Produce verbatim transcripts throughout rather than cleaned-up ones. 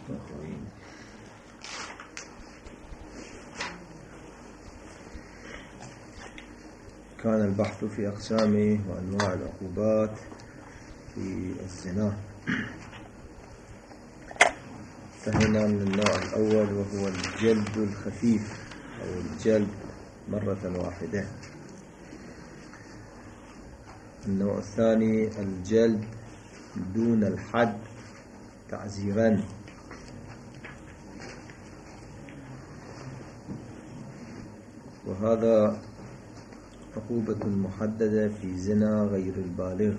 كان البحث في أقسامه وأنواع العقوبات في الزنا. انتهينا من النوع الأول وهو الجلد الخفيف أو الجلد مرة واحدة. النوع الثاني الجلد دون الحد تعزيرا. وهذا عقوبة محددة في زنا غير البالغ،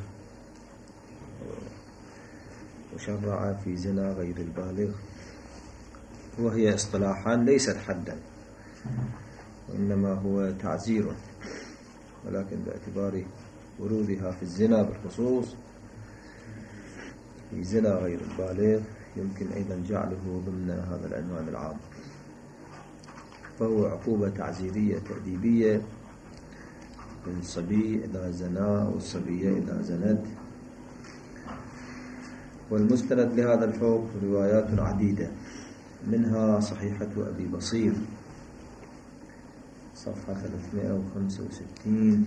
وشرع في زنا غير البالغ، وهي اصطلاحا ليست حدا وإنما هو تعزير، ولكن باعتبار ورودها في الزنا بالخصوص في زنا غير البالغ يمكن أيضا جعله ضمن هذا العنوان العام. فهو عقوبة تعزيرية تأديبية للصبي إذا زنا أو الصبية إذا زنت. والمستند لهذا الحكم روايات عديدة، منها صحيحة أبي بصير صفحة ثلاثمائة وخمسة وستين،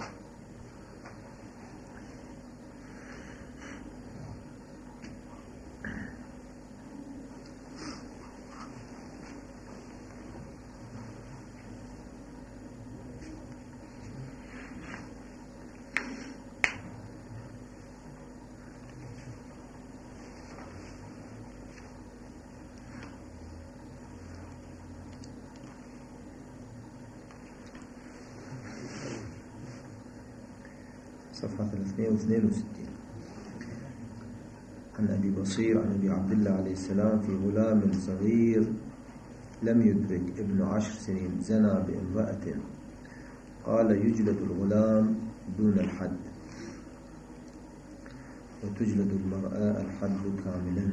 صفحة ثلاثمائة واثنين وستين. عن أبي بصير عن أبي عبد الله عليه السلام في غلام صغير لم يدرك ابن عشر سنين زنى بامرأة، قال يجلد الغلام دون الحد، وتجلد المرأة الحد كاملا.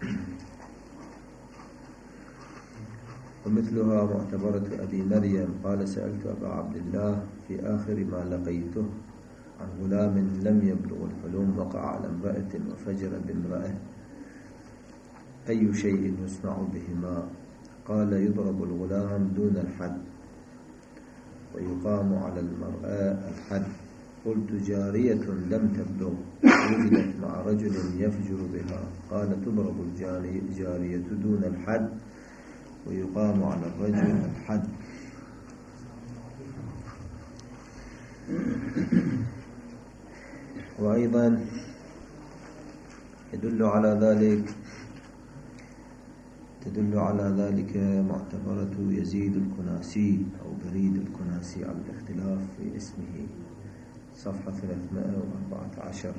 ومثلها معتبرة أبي مريم قال سألت أبا عبد الله في آخر ما لقيته عن غلام لم يبلغ الحلم وقع على امرأة وفجر بامرأة، أي شيء يصنع بهما؟ قال يضرب الغلام دون الحد ويقام على المرأة الحد. قلت جارية لم تبلغ وجدت مع رجل يفجر بها، قال تضرب الجارية دون الحد ويقام على الرجل الحد. وأيضا يدل على ذلك تدل على ذلك معتبرة يزيد الكناسي أو بريد الكناسي على الاختلاف في اسمه صفحة ثلاثمائة وأربعة عشر.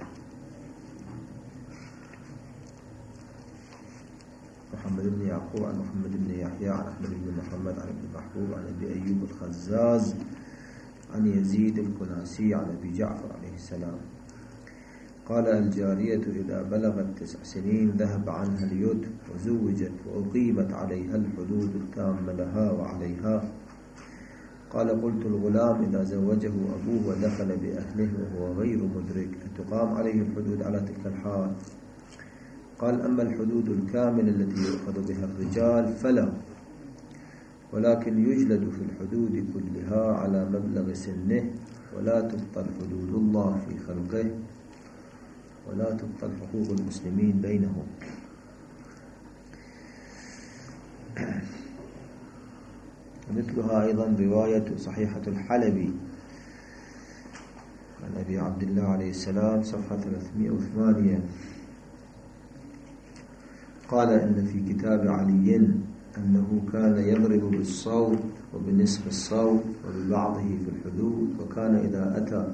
محمد بن يعقوب عن محمد بن يحيى عن أحمد بن محمد عن ابن محبوب عن أبي أيوب الخزاز عن يزيد الكناسي عن أبي جعفر عليه السلام قال الجارية إذا بلغت تسع سنين ذهب عنها اليد وزوجت وأقيمت عليها الحدود التامة لها وعليها. قال قلت الغلام إذا زوجه أبوه ودخل بأهله وهو غير مدرك أتقام عليه الحدود على تلك الحال؟ قال أما الحدود الكاملة التي يؤخذ بها الرجال فلا، ولكن يجلد في الحدود كلها على مبلغ سنه، ولا تبطل حدود الله في خلقه، ولا تبطل حقوق المسلمين بينهم. مثلها أيضا رواية صحيحة الحلبي عن أبي عبد الله عليه السلام صفحة ثلاثمائة وثمانية قال إن في كتاب علي أنه كان يضرب بالصوت وبنصف الصوت وببعضه في الحدود، وكان إذا أتى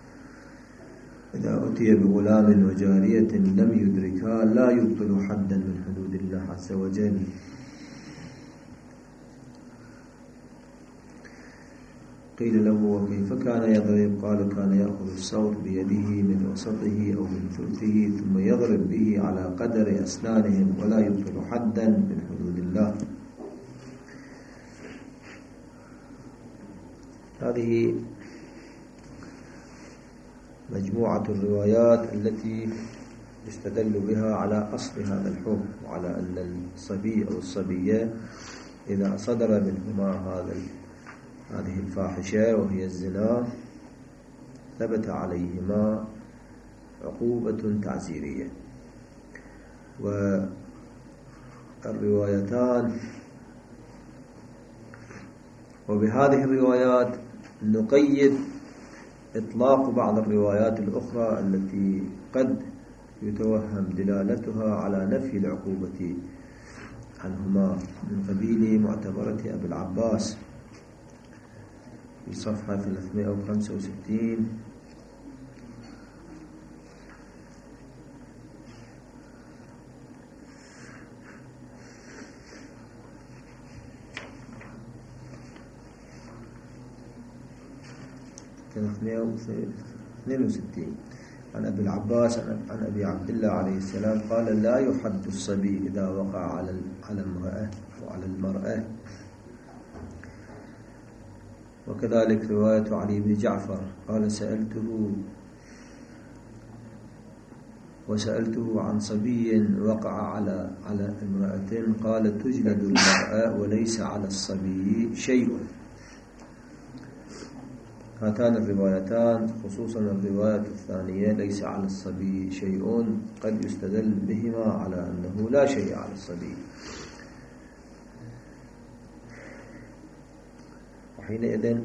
إذا أتي بغلام وجارية لم يدركها لا يبطل حدا من حدود الله عز وجل. قيل له وكيف كان يضرب؟ قال كان يأخذ الصوت بيده من وسطه أو من ثلثه ثم يضرب به على قدر أسنانهم ولا يبطل حدا من حدود الله. هذه مجموعة الروايات التي يستدل بها على أصل هذا الحكم، وعلى أن الصبي أو الصبية إذا صدر منهما هذا هذه الفاحشة وهي الزنا ثبت عليهما عقوبة تعزيرية. والروايتان وبهذه الروايات نقيد إطلاق بعض الروايات الأخرى التي قد يتوهم دلالتها على نفي العقوبة عنهما، من قبيل معتبرة أبي العباس في صفحة ثلاثمائة وخمسة وستين ثلاثمائة واثنين وستين عن أبي العباس عن أبي عبد الله عليه السلام قال: لا يحد الصبي إذا وقع على على المرأة وعلى المرأة. وكذلك رواية علي بن جعفر قال: سألته وسألته عن صبي وقع على على امرأة قال: تجلد المرأة وليس على الصبي شيء. هاتان الروايتان خصوصا الرواية الثانية ليس على الصبي شيء قد يستدل بهما على أنه لا شيء على الصبي، وحينئذ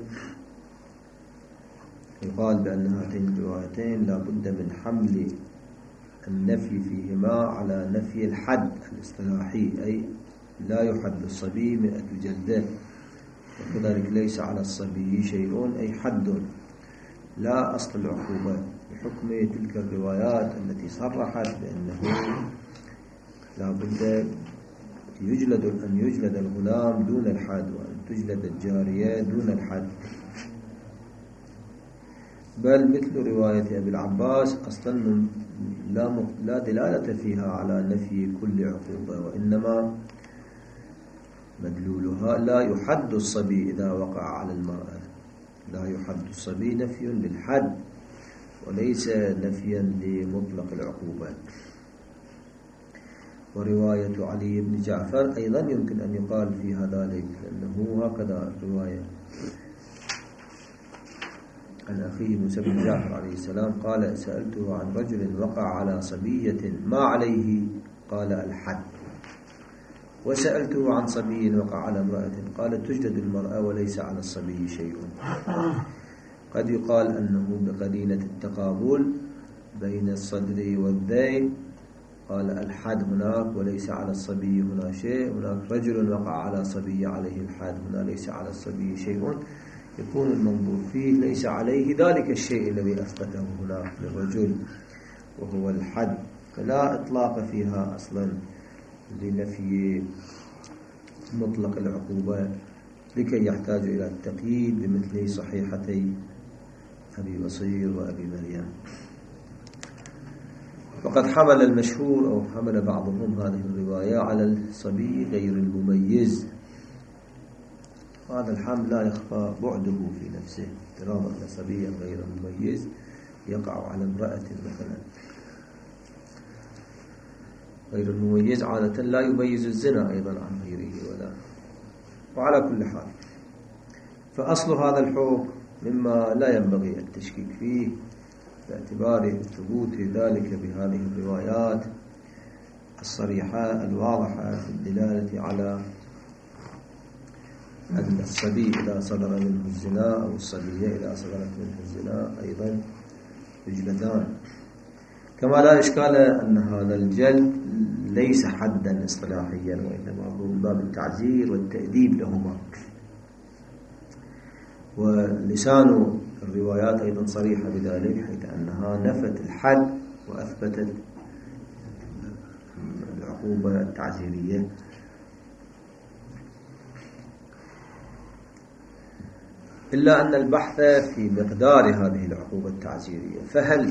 يقال بأن هاتين الروايتين لا بد من حمل النفي فيهما على نفي الحد الاصطلاحي، أي لا يحد الصبي مئة جلدة، وكذلك ليس على الصبي شيء أي حد لا أصل العقوبة، بحكم تلك الروايات التي صرحت بأنه لا بد يجلد أن يجلد الغلام دون الحد، وأن تجلد الجارية دون الحد. بل مثل رواية أبي العباس أصلا لا لا دلالة فيها على نفي كل عقوبة، وإنما مدلولها لا يحد الصبي إذا وقع على المرأة، لا يحد الصبي نفي للحد وليس نفيا لمطلق العقوبة. ورواية علي بن جعفر أيضا يمكن أن يقال فيها ذلك، لأنه هكذا الرواية عن أخيه موسى بن جعفر عليه السلام قال: سألته عن رجل وقع على صبية ما عليه قال: الحد. وسألته عن صبي وقع على امرأة قال: تجلد المرأة وليس على الصبي شيء. قد يقال أنه بقرينة التقابل بين الصدر والذيل قال: الحد هناك وليس على الصبي هنا شيء، هناك رجل وقع على صبي عليه الحد، هنا ليس على الصبي شيء، يكون المنظور فيه ليس عليه ذلك الشيء الذي أثبته هناك للرجل وهو الحد، فلا إطلاق فيها أصلا لنفي مطلق العقوبة، لكي يحتاج إلى التقييد بمثل صحيحتي أبي بصير وأبي مريم. وقد حمل المشهور أو حمل بعضهم هذه الرواية على الصبي غير المميز، هذا الحمل لا يخفى بعده في نفسه، افتراض أن صبيا غير مميز يقع على امرأة مثلا. غير المميز عادة لا يميز الزنا أيضا عن غيره ولا. وعلى كل حال فأصل هذا الحكم مما لا ينبغي التشكيك فيه باعتبار ثبوت ذلك بهذه الروايات الصريحة الواضحة في الدلالة على أن الصبي إذا صدر منه الزنا أو الصبية إذا صدرت منه الزنا أيضا يجلدان. كما لا إشكال أن هذا الجلد ليس حدا اصطلاحيا، وإنما هو من باب التعزير والتأديب لهما. ولسان الروايات أيضا صريحة بذلك، حيث أنها نفت الحد وأثبتت العقوبة التعزيرية. إلا أن البحث في مقدار هذه العقوبة التعزيرية، فهل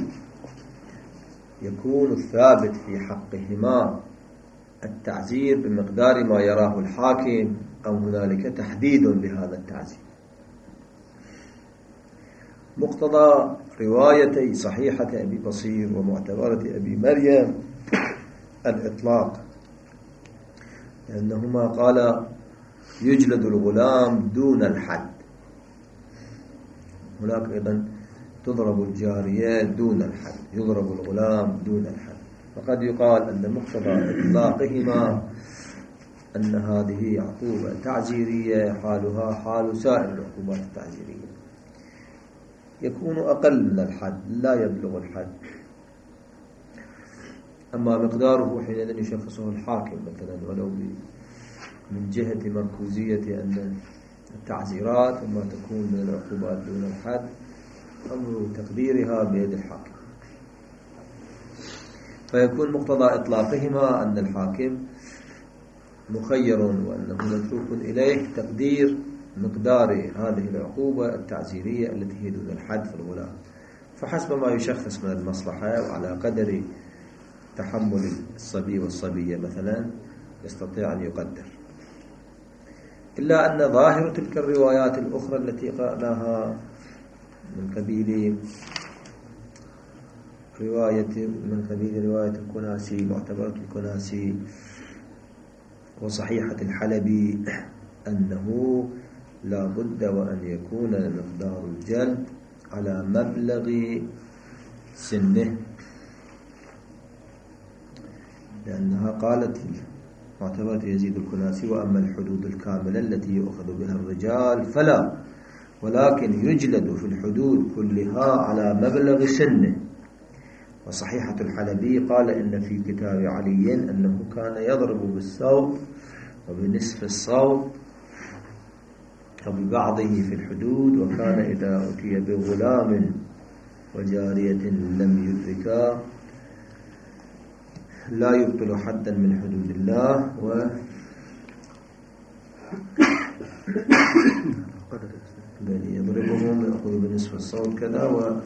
يكون الثابت في حقهما التعزير بمقدار ما يراه الحاكم، أو هنالك تحديد لهذا التعزير؟ مقتضى روايتي صحيحة أبي بصير ومعتبرة أبي مريم الإطلاق، لأنهما قال يجلد الغلام دون الحد، هناك أيضا تضرب الجارية دون الحد، يضرب الغلام دون الحد. فقد يقال أن مقتضى إطلاقهما أن هذه عقوبة تعزيرية حالها حال سائر العقوبات التعزيرية، يكون أقل من الحد لا يبلغ الحد. أما مقداره حينئذ يشخصه الحاكم مثلا، ولو من جهة مركوزية أن التعزيرات وما تكون من العقوبات دون الحد أمر تقديرها بيد الحاكم. فيكون مقتضى إطلاقهما أن الحاكم مخير وأنه متروك إليه تقدير مقدار هذه العقوبة التعزيرية التي هي دون الحد في الغلام، فحسب ما يشخص من المصلحة وعلى قدر تحمل الصبي والصبية مثلا يستطيع أن يقدر. إلا أن ظاهر تلك الروايات الأخرى التي قرأناها من قبيل رواية من قبيل رواية الكناسي معتبرة الكناسي وصحيحة الحلبي أنه لا بد وأن يكون مقدار الجلد على مبلغ سنه، لأنها قالت معتبرة يزيد الكناسي وأما الحدود الكاملة التي يؤخذ بها الرجال فلا، ولكن يجلد في الحدود كلها على مبلغ سنه. وصحيحة الحلبي قال إن في كتاب علي أنه كان يضرب بالصوت وبنصف الصوت وببعضه في الحدود، وكان إذا أتي بغلام وجارية لم يدركا لا يبطل حدا من حدود الله و يضربهم يأخذ بنصف الصوت كذا و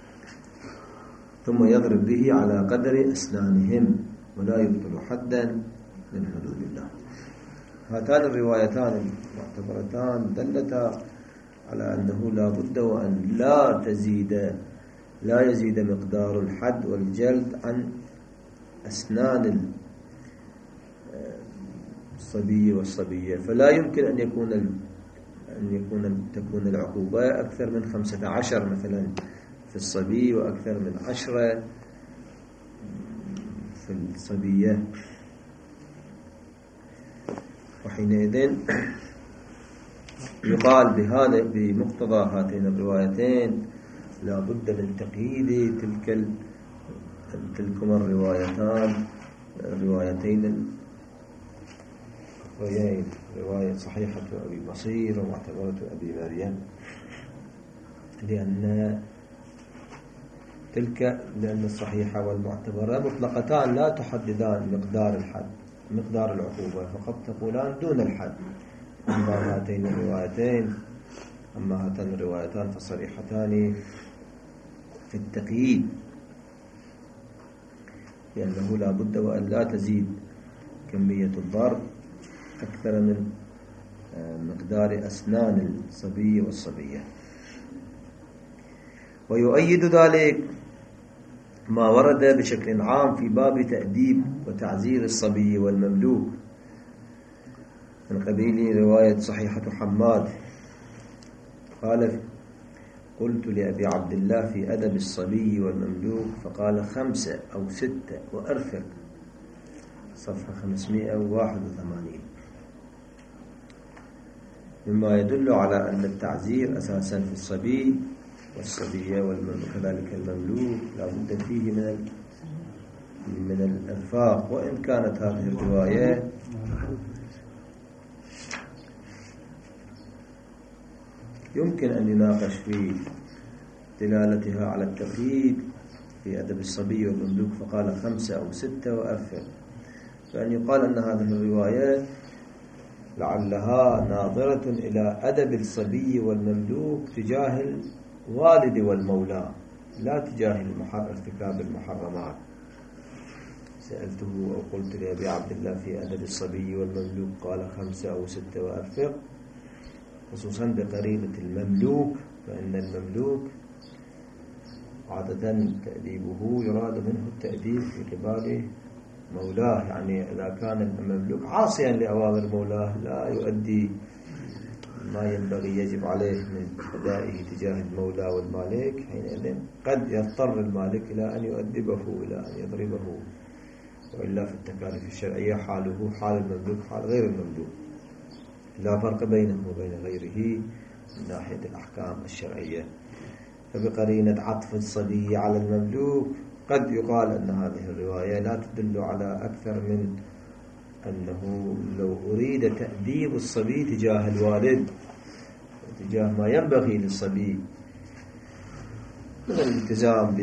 ثم يضرب به على قدر أسنانهم ولا يبطل حدا من حدود الله. هاتان الروايتان المعتبرتان دلتا على أنه لا بد وأن لا تزيد لا يزيد مقدار الحد والجلد عن أسنان الصبي والصبية، فلا يمكن أن يكون أن يكون تكون العقوبة أكثر من خمسة عشر مثلا في الصبي وأكثر من عشرة في الصبية. وحينئذ يقال بهذا بمقتضى هاتين الروايتين لا بد من تقييد تلك تلكما الروايتان الروايتين الأخريين، رواية صحيحة أبي بصير ومعتبرة أبي مريم، لأن تلك لأن الصحيحة والمعتبرة مطلقتان لا تحددان مقدار الحد مقدار العقوبة، فقد تقولان دون الحد. أما هاتين الروايتين أما هاتان الروايتان فصريحتان في التقييد، لأنه لا بد وأن لا تزيد كمية الضرب أكثر من مقدار أسنان الصبي والصبية. ويؤيد ذلك ما ورد بشكل عام في باب تأديب وتعزير الصبي والمملوك من قبيل رواية صحيحة حماد قال قلت لأبي عبد الله في أدب الصبي والمملوك فقال خمسة أو ستة وأرفق، صفحة خمسمائة وواحد وثمانين، مما يدل على أن التعزير أساسا في الصبي والصبية وكذلك المملوك لا بد فيه من من الإرفاق. وإن كانت هذه الرواية يمكن أن يناقش في دلالتها على التقييد في أدب الصبي والمملوك فقال خمسة أو ستة وأرفق، فأن يقال أن هذه الرواية لعلها ناظرة إلى أدب الصبي والمملوك تجاه الوالد والمولى لا تجاه ارتكاب المحرمات. سألته أو قلت لأبي عبد الله في أدب الصبي والمملوك قال خمسة أو ستة وأرفق، خصوصا بقرينة المملوك، فإن المملوك عادة تأديبه يراد منه التأديب في قبال مولاه، يعني إذا كان المملوك عاصيا لأوامر مولاه لا يؤدي ما ينبغي يجب عليه من أدائه تجاه المولى والمالك، حينئذ قد يضطر المالك إلى أن يؤدبه إلى أن يضربه، وإلا في التكاليف الشرعية حاله حال المملوك حال غير المملوك، لا فرق بينه وبين غيره من ناحية الأحكام الشرعية. فبقرينة عطف الصبي على المملوك قد يقال أن هذه الرواية لا تدل على أكثر من أنه لو أريد تأديب الصبي تجاه الوالد تجاه ما ينبغي للصبي من الالتزام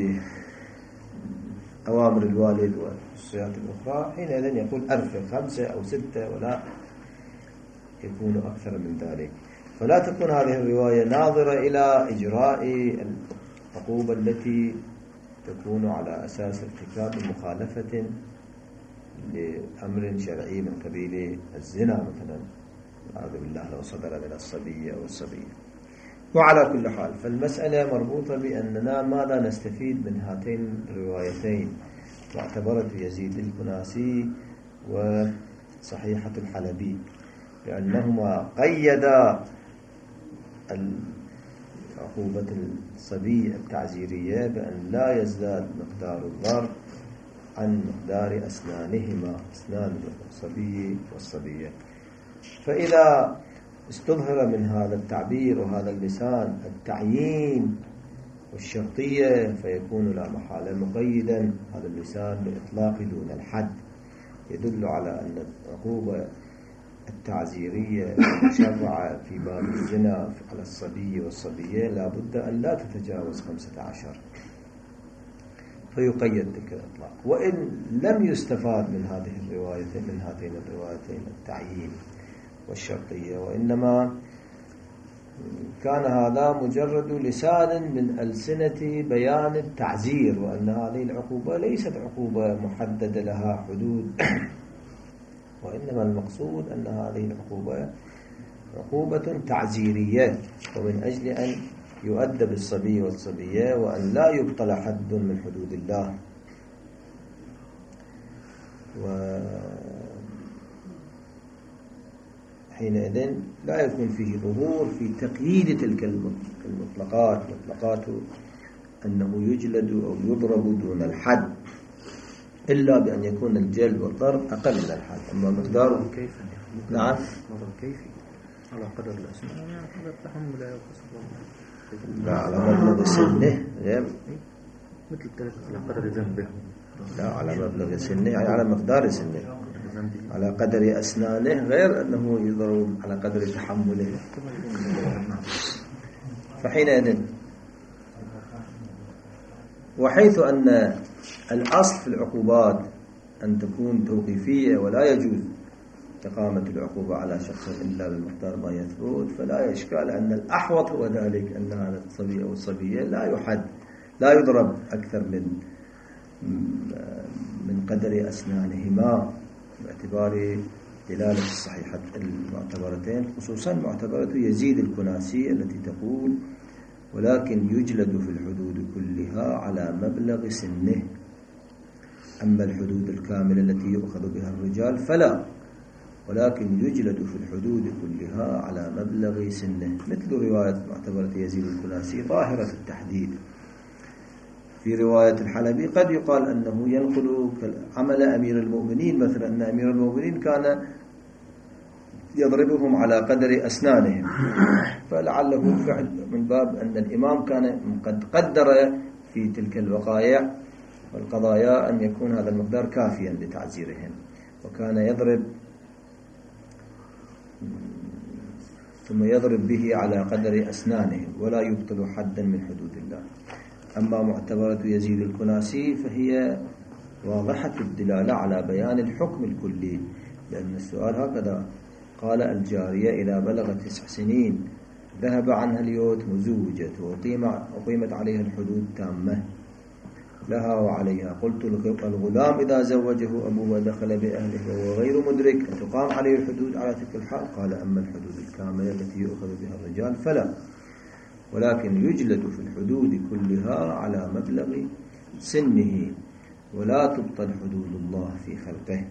بأوامر الوالد والصيات الأخرى، حينئذ يقول أرفع خمسة أو ستة ولا يكون أكثر من ذلك. فلا تكون هذه الرواية ناظرة إلى إجراء العقوبة التي تكون على أساس ارتكاب مخالفة لأمر شرعي من قبيل الزنا مثلا، أعوذ بالله لو صدر من الصبي أو الصبية. وعلى كل حال فالمسألة مربوطة بأننا ماذا نستفيد من هاتين الروايتين، معتبرة يزيد الكناسي وصحيحة الحلبي، لأنهما قيدا عقوبة الصبي التعزيرية بأن لا يزداد مقدار الضرب عن مقدار أسنانهما، أسنان الصبي والصبية. فإذا استظهر من هذا التعبير وهذا اللسان التعيين والشرطية فيكون لا محالة مقيدا هذا اللسان بإطلاق دون الحد، يدل على أن العقوبة التعزيرية المشرعة في باب الزنا على الصبي والصبية لا بد أن لا تتجاوز خمسة عشر، فيقيد تلك الإطلاق. وإن لم يستفاد من هذه الروايتين من هاتين الروايتين التعيين والشرطية، وإنما كان هذا مجرد لسان من ألسنة بيان التعزير، وأن هذه العقوبة ليست عقوبة محددة لها حدود، وإنما المقصود أن هذه العقوبة عقوبة تعزيرية، ومن أجل أن يؤدب الصبي والصبية وأن لا يبطل حد من حدود الله. وحينئذ لا يكون فيه ظهور في تقييد تلك المطلقات، مطلقات أنه يجلد أو يضرب دون الحد، إلا بأن يكون الجلد والضرب أقل من الحد. أما مقداره كيف؟ نعم مضرب كيفي على قدر الأسنان، يعني قدر التحمل لا يقصد، لا على مبلغ سنه غير مثل ذلك على قدر ذنبه، لا على مبلغ سنه يعني على مقدار سنه، على قدر أسنانه غير أنه يضرب على قدر تحمله. فحينئذ وحيث أن الأصل في العقوبات أن تكون توقيفية ولا يجوز إقامة العقوبة على شخص إلا بالمقدار ما يثبت، فلا إشكال أن الأحوط هو ذلك أن هذا الصبي أو الصبية لا يحد لا يضرب أكثر من من قدر أسنانهما، باعتبار دلالة الصحيحة المعتبرتين، خصوصا معتبرة يزيد الكناسي التي تقول ولكن يجلد في الحدود كلها على مبلغ سنه، أما الحدود الكاملة التي يؤخذ بها الرجال فلا، ولكن يجلد في الحدود كلها على مبلغ سنه، مثل رواية معتبرة يزيد الكناسي ظاهرة التحديد. في رواية الحلبي قد يقال أنه ينقل عمل أمير المؤمنين، مثلا أن أمير المؤمنين كان يضربهم على قدر أسنانهم، فلعله فعل من باب أن الإمام كان قد قدر في تلك الوقائع والقضايا أن يكون هذا المقدار كافيا لتعزيرهم، وكان يضرب ثم يضرب به على قدر أسنانهم ولا يبطل حدا من حدود الله. أما معتبرة يزيد الكناسي فهي واضحة الدلالة على بيان الحكم الكلي، لأن السؤال هكذا قال الجارية إذا بلغت تسع سنين ذهب عنها اليوت مزوجة وقيمت عليها الحدود تامة لها وعليها، قلت الغلام إذا زوجه أبوه ودخل بأهله وهو غير مدرك تقام عليه الحدود على تلك الحال؟ قال أما الحدود الكاملة التي يؤخذ بها الرجال فلا. ولكن يجلد في الحدود كلها على مبلغ سنه، ولا تبطل حدود الله في خلقه.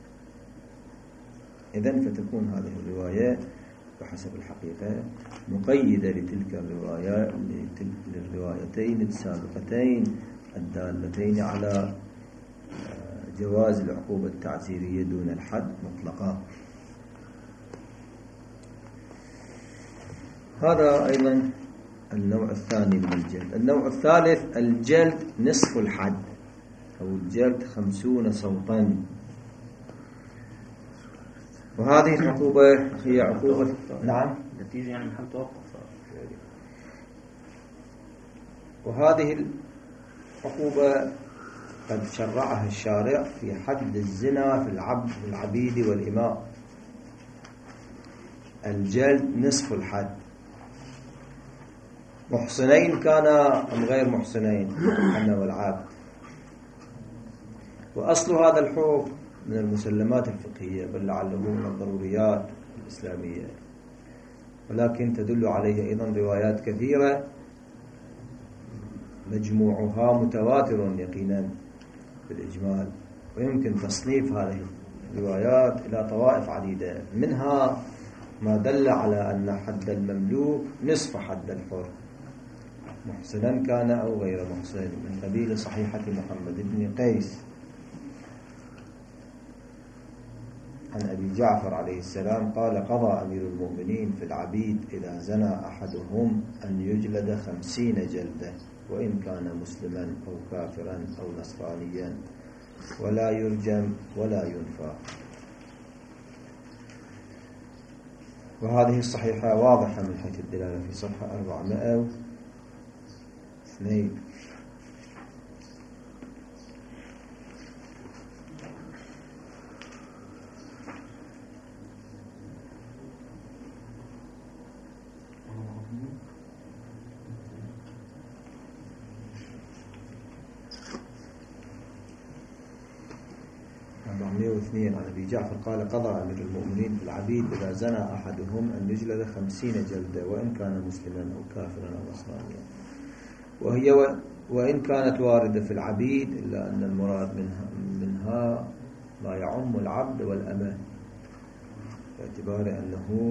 إذن فتكون هذه الرواية بحسب الحقيقة مقيدة لتلك الروايات للروايتين السابقتين الدالتين على جواز العقوبة التعزيرية دون الحد مطلقا. هذا أيضا النوع الثاني من الجلد. النوع الثالث الجلد نصف الحد أو الجلد خمسون صوتا. وهذه العقوبة هي عقوبة نعم نتيجة يعني محل توقف. وهذه العقوبة قد شرعها الشارع في حد الزنا في العبد والعبيد والإماء. الجلد نصف الحد، محصنين كان أم غير محصنين، أنا والعبد. وأصل هذا الحكم من المسلمات الفقهية، بل لعله من الضروريات الإسلامية، ولكن تدل عليه أيضا روايات كثيرة مجموعها متواتر يقينا بالإجمال. ويمكن تصنيف هذه الروايات إلى طوائف عديدة، منها ما دل على أن حد المملوك نصف حد الحر، محسنا كان أو غير محسن، من قبيل صحيحة محمد بن قيس عن أبي جعفر عليه السلام قال: قضى أمير المؤمنين في العبيد إذا زنى أحدهم أن يجلد خمسين جلدة، وإن كان مسلما أو كافرا أو نصرانيا، ولا يرجم ولا ينفى. وهذه الصحيحة واضحة من حيث الدلالة في صفحة أربعمائة واثنين. أربعمائة واثنين عن أبي جعفر قال: قضى أمير المؤمنين في العبيد إذا زنى أحدهم أن يجلد خمسين جلدة، وإن كان مسلما أو كافرا أو نصرانيا. وهي و... وإن كانت واردة في العبيد، إلا أن المراد منها, منها ما يعم العبد والأمة، باعتبار أنه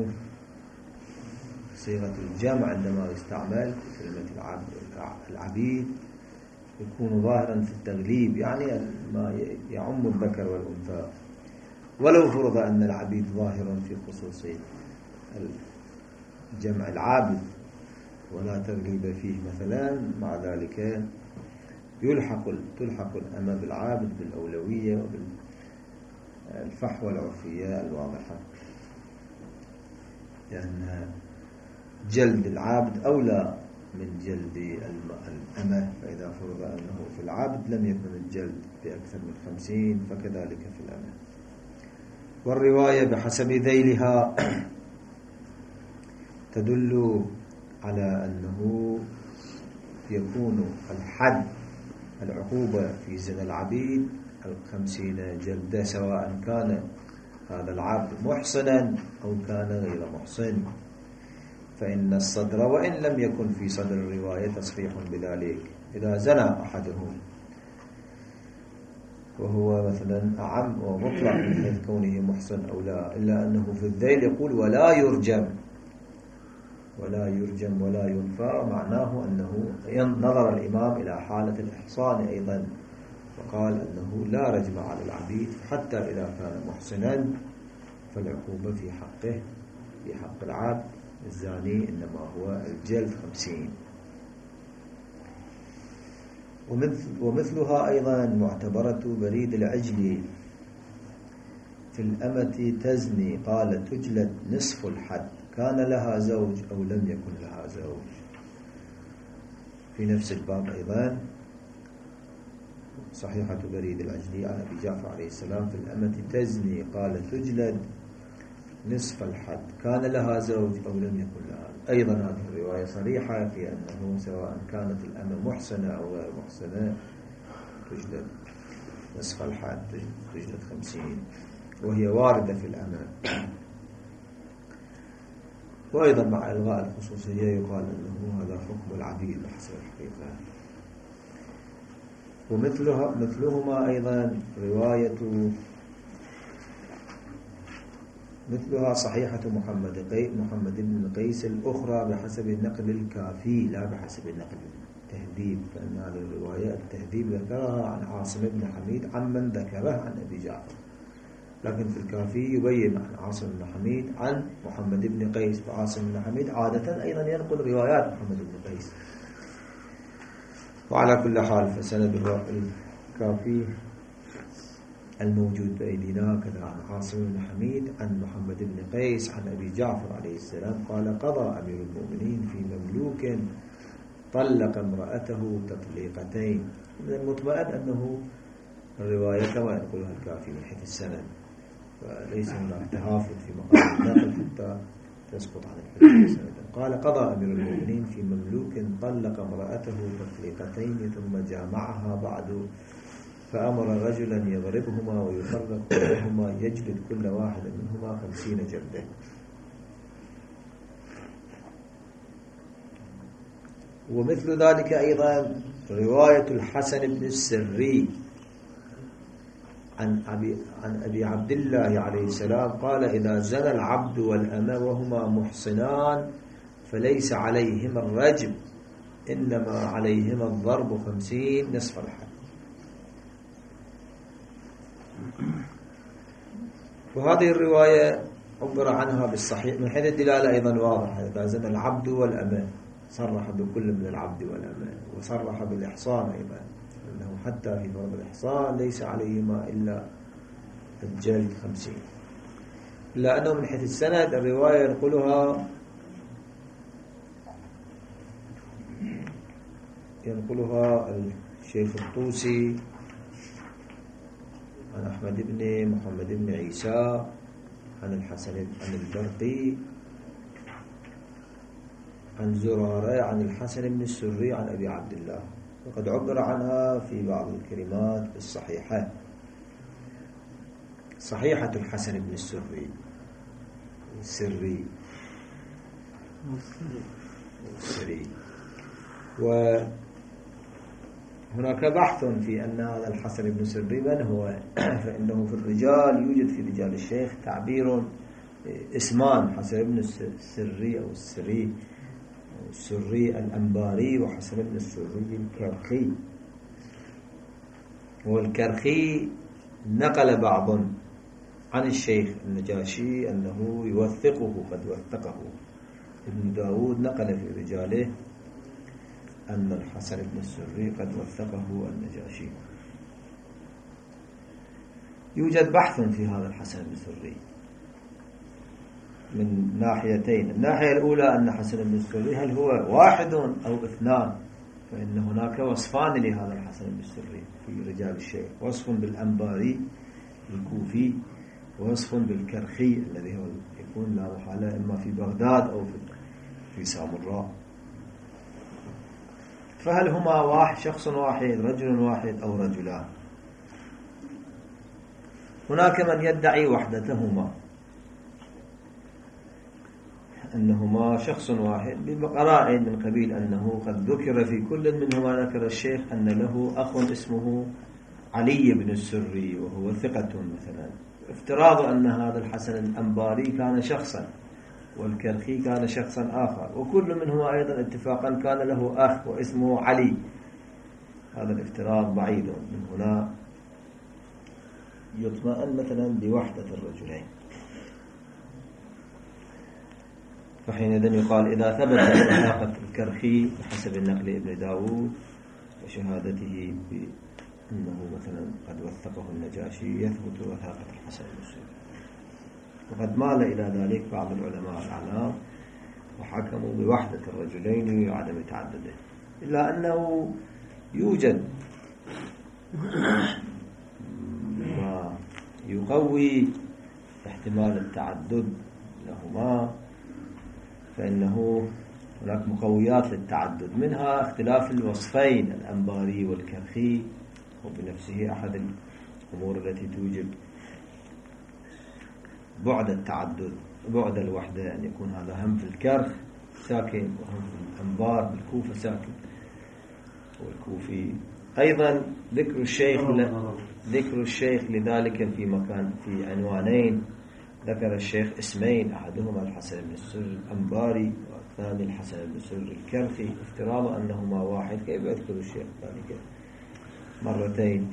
صيغة الجمع عندما يستعمل في كلمة العبد العبيد يكون ظاهرا في التغليب، يعني ما يعم الذكر والأنثى، ولو فرض أن العبيد ظاهرا في خصوص الجمع العابد ولا تغليب فيه مثلا، مع ذلك يلحق تلحق الأمة بالعابد بالأولوية وبالفحوى العرفية الواضحة، لأن جلد العابد أولى من جلد الأمة، فإذا فرض أنه في العبد لم يكن الجلد بأكثر من خمسين، فكذلك في الأمة. والرواية بحسب ذيلها تدل على أنه يكون الحد العقوبة في زنا العبيد الخمسين جلدة، سواء كان هذا العبد محصنا أو كان غير محصن. فإن الصدر، وإن لم يكن في صدر الرواية تصريح بذلك، إذا زنى أحدهم وهو مثلا أعم ومطلق من حيث كونه محصن أو لا، إلا أنه في الذيل يقول: ولا يرجم ولا يرجم ولا ينفى، معناه أنه نظر الإمام إلى حالة الإحصان أيضا، وقال أنه لا رجم على العبيد حتى إذا كان محصنا، فالعقوبة في حقه في حق العبد الزاني إنما هو الجلد خمسين. ومثل ومثلها أيضا معتبرة بريد العجل في الأمة تزني، قال: تجلد نصف الحد، كان لها زوج أو لم يكن لها زوج. في نفس الباب أيضا صحيحة بريد العجل عن أبي جعفر عليه السلام: في الأمة تزني، قال: تجلد نصف الحد، كان لها زوج أو لم يكن لها. أيضا هذه الرواية صريحة في أنه سواء كانت الأمة محسنة أو غير محسنة تجلد نصف الحد، تجلد خمسين، وهي واردة في الأمة. وأيضا مع إلغاء الخصوصية يقال أنه هذا حكم العبيد بحسب الحقيقة. ومثلها مثلهما أيضا رواية مثلها صحيحة محمد قي محمد بن قيس الأخرى بحسب النقل الكافي لا بحسب النقل التهذيب، فإن هذه الرواية التهذيب ذكرها عن عاصم بن حميد عمن ذكره عن أبي جعفر، لكن في الكافي يبين عن عاصم بن حميد عن محمد بن قيس، وعاصم بن حميد عادة أيضا ينقل روايات محمد بن قيس. وعلى كل حال فسند الكافي الموجود بأيدينا كذا عن عاصم بن حميد عن محمد بن قيس عن أبي جعفر عليه السلام قال قضى أمير المؤمنين في مملوك طلق امرأته تطليقتين. من المطمئن أنه الرواية كما ينقلها الكافي من حيث السند، فليس هناك تهافت في مقام النقل حتى تسقط عن الحديث سندا. قال قضى أمير المؤمنين في مملوك طلق امرأته تطليقتين ثم جامعها بعد فأمر رجلا يضربهما ويفرق بينهما يجلد كل واحد منهما خمسين جلدة. ومثل ذلك أيضا رواية الحسن بن السري عن أبي, عن أبي عبد الله عليه السلام قال إذا زنى العبد والأمة وهما محصنان فليس عليهما الرجم إنما عليهما الضرب خمسين نصف الحد. وهذه الرواية عبر عنها بالصحيح من حيث الدلالة أيضا واضحة، إذا زنى العبد والأمة صرح بكل من العبد والأمة، وصرح بالإحصان أيضا أنه حتى في فرض الإحصان ليس عليهما إلا الجلد خمسين، إلا أنه من حيث السند الرواية ينقلها ينقلها الشيخ الطوسي عن أحمد بن محمد بن عيسى عن الحسن عن البرقي عن زرارة عن الحسن بن السري عن أبي عبد الله، وقد عبر عنها في بعض الكلمات الصحيحة. صحيحة الحسن بن السري السري السري وهناك بحث في أن هذا الحسن بن السري من هو، فإنه في الرجال يوجد في رجال الشيخ تعبير اسمان حسن بن السري أو السري السري الأنباري وحسن بن السري الكرخي. والكرخي نقل بعض عن الشيخ النجاشي أنه يوثقه، قد وثقه ابن داود نقل في رجاله أن الحسن بن السري قد وثقه النجاشي. يوجد بحث في هذا الحسن بن السري من ناحيتين. الناحية الأولى أن حسن بن السري هل هو واحد أو اثنان، فإن هناك وصفان لهذا الحسن بن السري في رجال الشيخ، وصف بالأنباري الكوفي ووصف بالكرخي الذي هو يكون لا محالة إما في بغداد أو في سامراء. فهل هما واحد شخص واحد رجل واحد أو رجلان؟ هناك من يدعي وحدتهما أنهما شخص واحد بقرائن من قبيل أنه قد ذكر في كل منهما ذكر الشيخ أن له أخ اسمه علي بن السري وهو ثقة مثلا، افتراض أن هذا الحسن الأنباري كان شخصا والكرخي كان شخصا آخر، وكل منهما أيضا اتفاقا كان له أخ واسمه علي. هذا الافتراض بعيد من هنا يطمئن مثلا بوحدة الرجلين. فحينئذ يقال إذا ثبت وثاقة الكرخي بحسب النقل ابن داود وشهادته بأنه مثلا قد وثقه النجاشي يثبت وثاقة الحسن بن السري. وقد مال إلى ذلك بعض العلماء الأعلام وحكموا بوحدة الرجلين وعدم تعدده، إلا أنه يوجد ما يقوي احتمال التعدد لهما، فإنه هناك مقويات للتعدد، منها اختلاف الوصفين الأنباري والكرخي، وبنفسه أحد الأمور التي توجب بعد التعدد، بعد الوحدة، أن يكون هذا هم في الكرخ ساكن وهم في الأنبار بالكوفة ساكن والكوفي. أيضا ذكر الشيخ ذكر الشيخ لذلك في مكان في عنوانين، ذكر الشيخ اسمين، أحدهما الحسن بن السر الأنباري والثاني الحسن بن السر الكرخي، افتراض أنهما واحد. كيف يذكر الشيخ ذلك مرتين؟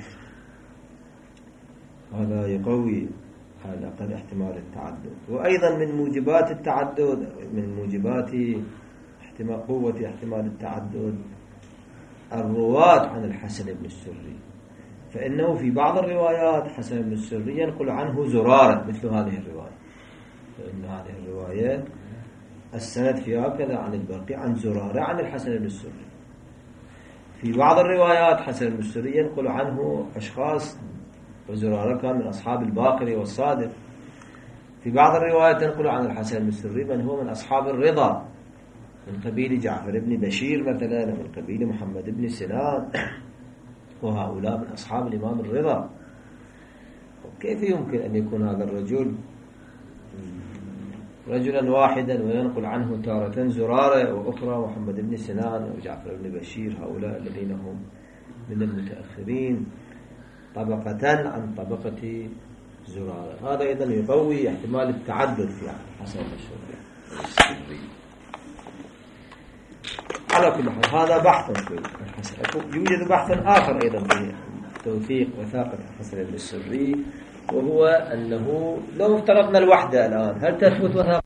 هذا يقوي هذا قد احتمال التعدد. وأيضا من موجبات التعدد، من موجبات احتمال قوة احتمال التعدد الرواة عن الحسن بن السري، فإنه في بعض الروايات حسن بن السري ينقل عنه زرارة مثل هذه الرواية، فإن هذه الرواية السند فيها كذا عن الباقي عن زرارة عن الحسن بن السري. في بعض الروايات حسن بن السري ينقل عنه أشخاص، وزرارة كان من أصحاب الباقر والصادق. في بعض الروايات تنقل عن الحسن بن السري من هو من أصحاب الرضا، من قبيل جعفر بن بشير مثلا، من قبيل محمد بن سنان، وهؤلاء من أصحاب الإمام الرضا. كيف يمكن أن يكون هذا الرجل رجلا واحدا وينقل عنه تارة زرارة وأخرى محمد بن سنان وجعفر بن بشير، هؤلاء الذين هم من المتأخرين طبقة عن طبقة زرارة؟ هذا أيضا يقوي احتمال التعدد في حسن السري. على كل حال هذا بحث في الحسن. يوجد بحث آخر أيضا في توثيق وثاقة الحسن بن السري، وهو أنه لو افترضنا الوحدة الآن، هل تثبت وثاقة